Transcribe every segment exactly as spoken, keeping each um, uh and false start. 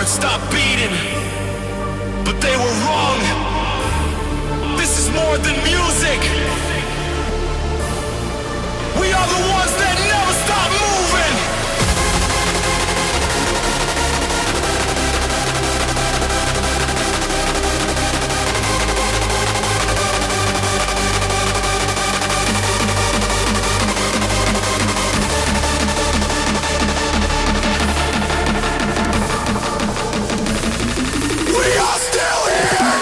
chords stopped beating, but they were wrong. This is more than music. We are the ones that never stop moving. We are still here.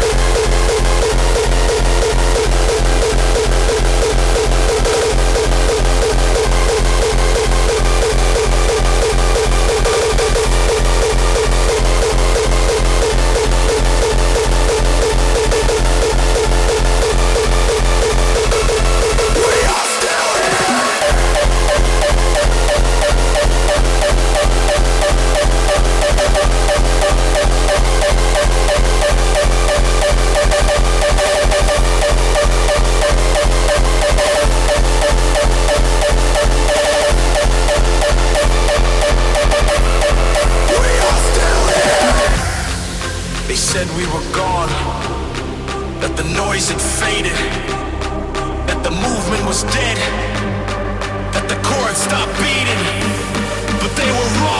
Said we were gone, that the noise had faded, that the movement was dead, that the chords stopped beating, but they were wrong.